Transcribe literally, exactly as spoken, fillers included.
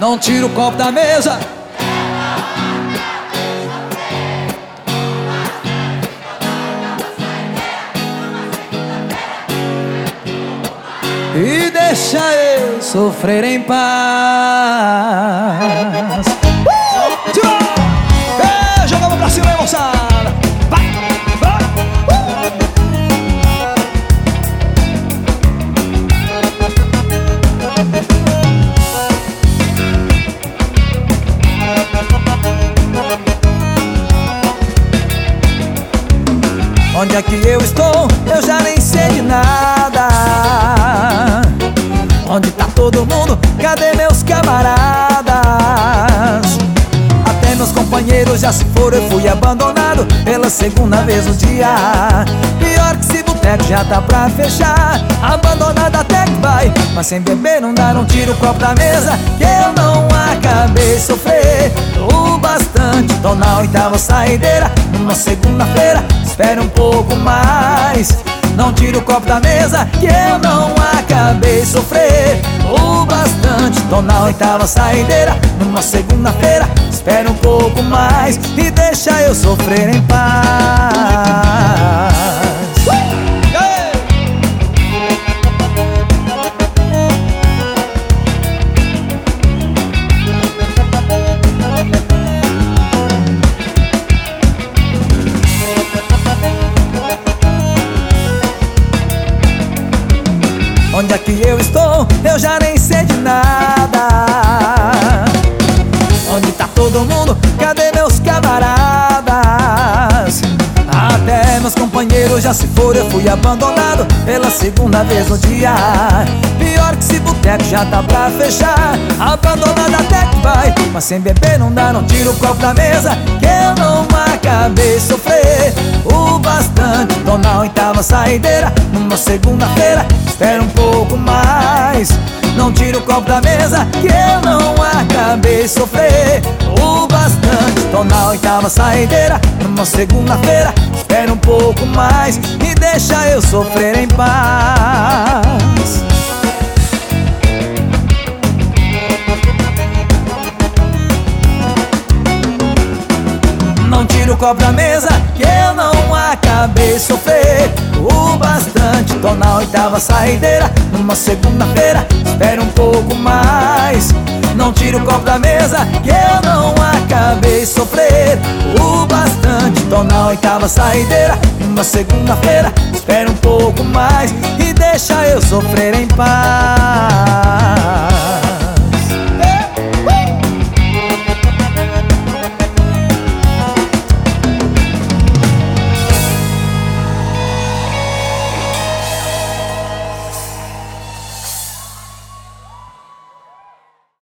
não tira o copo da mesa. E deixa eu sofrer em paz. uh! É, jogamos pra cima, moçada. Vai, vai. Uh! Onde é que eu estou? Eu já nem sei de nada. Onde tá todo mundo? Cadê meus camaradas? Até meus companheiros já se foram, eu fui abandonado pela segunda vez no dia. Pior que esse boteco já tá pra fechar. Abandonado até que vai, mas sem beber não dá, não tira o copo da mesa. Que eu não acabei de sofrer o bastante. Tô na oitava saideira, numa segunda-feira, espere um pouco mais. Não tira o copo da mesa, que eu não acabei de sofrer o bastante. Tô na oitava saideira, numa segunda-feira, espera um pouco mais e deixa eu sofrer em paz. Onde é que eu estou? Eu já nem sei de nada. Onde tá todo mundo? Cadê meus camaradas? Até meus companheiros já se foram, eu fui abandonado pela segunda vez no dia. Pior que esse boteco já tá pra fechar. Abandonado até que vai, mas sem beber não dá, não tira o copo da mesa. Que eu não acabei de sofrer o bastante. Tô na oitava saideira, numa segunda-feira, espera um pouco mais. Não tira o copo da mesa, que eu não acabei de sofrer o bastante. Tô na oitava saideira, numa segunda-feira, espera um pouco mais e deixa eu sofrer em paz. Não tira o copo da mesa, que eu não acabei de sofrer o bastante. Tô na oitava saideira, numa segunda-feira, espera um pouco mais. Não tira o copo da mesa, que eu não acabei de sofrer o bastante. Tô na oitava saideira, numa segunda-feira, espera um pouco mais e deixa eu sofrer em paz.